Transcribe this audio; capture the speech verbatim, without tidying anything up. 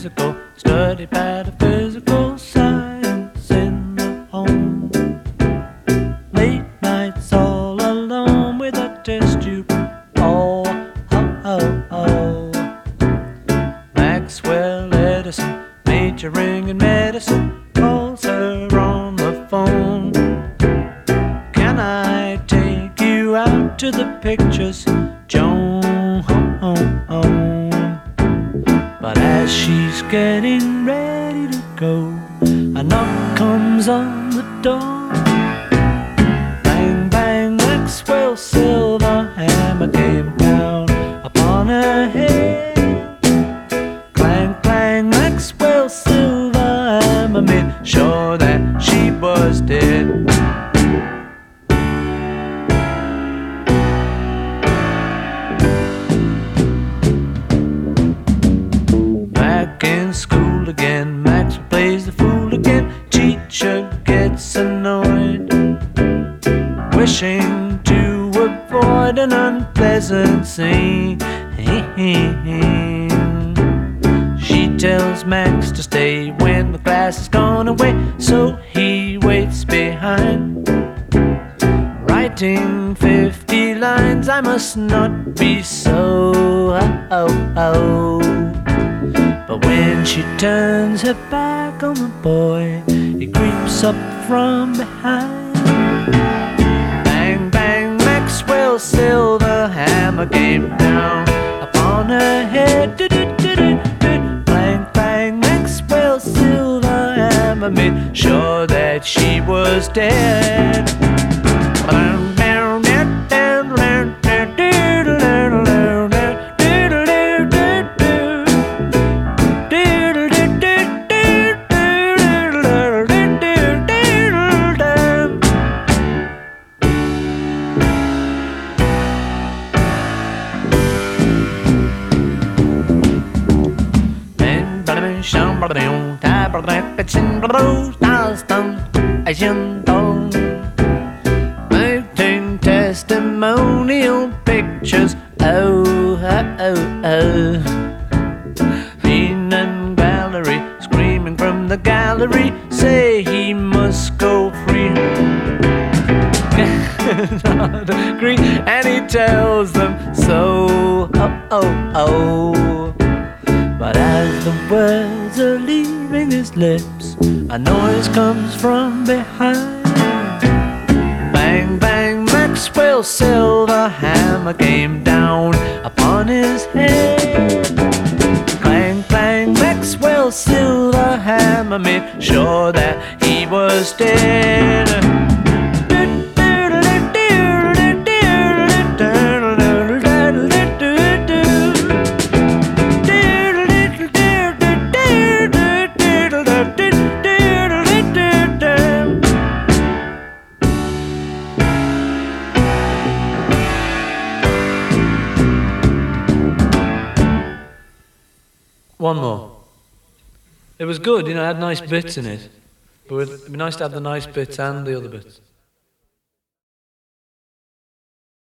physical, studied pataphysical science in the home. Late nights all alone with a test tube. Oh, oh, oh, oh. Maxwell Edison, majoring in medicine, calls her on the phone. Can I take you out to the pictures, Joan? But as she's getting ready to go, a knock comes on the door. Bang, bang, Maxwell silver hammer came down upon her head. Clang, clang, Maxwell silver hammer made sure that she was dead. Back in school again, Max plays the fool again. Teacher gets annoyed, wishing to avoid an unpleasant scene. She tells Max to stay when the class has gone away, so he waits behind, writing fifty lines. I must not be so. Oh, oh, oh. But when she turns her back on the boy, he creeps up from behind. Bang, bang, Maxwell's silver hammer came down upon her head. Bang, bang, Maxwell's silver hammer made sure that she was dead. Painting testimonial pictures. Oh, oh, oh, oh. Peanut Gallery, screaming from the gallery, say he must go free. Not agree, and he tells them so. Oh, oh, oh. But as the words are leaving his lips, a noise comes from behind. Bang, bang, Maxwell's silver hammer came down upon his head. Clang, clang, Maxwell's silver hammer made sure that he was dead. One more. It was good, you know, it had nice bits in it. But it'd be nice to have the nice bits and the other bits.